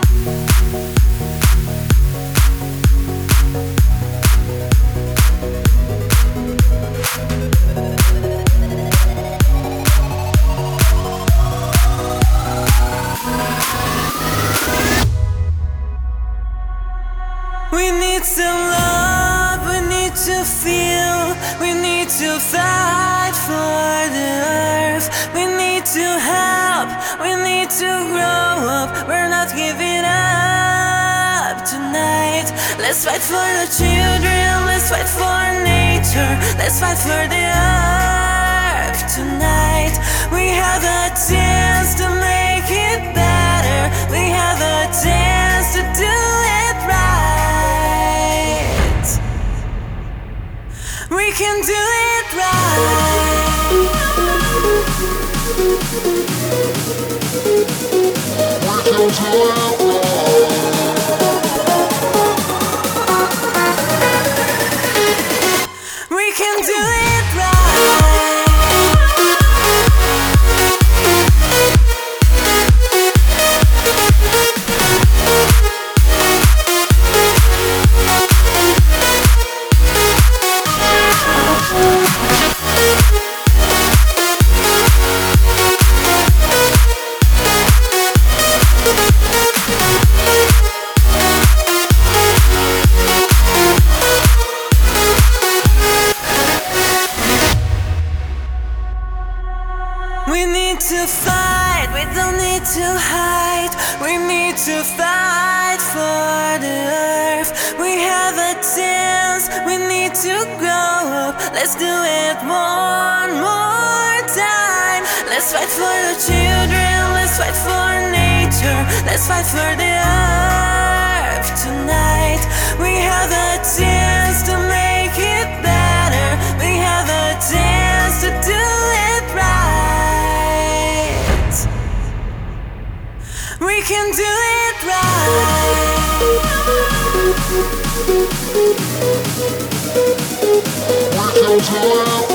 We need some love, we need to feel, we need to fight for the earth. We need to help, we need to grow up. We're not giving up tonight. Let's fight for the children, let's fight for nature. Let's fight for the earth tonight. We have a chance to make it better. We have a chance to do it right. We can do it right. We can do it right. We can do it right. We need to fight, we don't need to hide. We need to fight for the earth. We have a chance, we need to grow up. Let's do it one more time. Let's fight for the children, let's fight for nature. Let's fight for the earth tonight. We have a chance to make it better. We have a chance to do it right. We can do it right. We can do it right.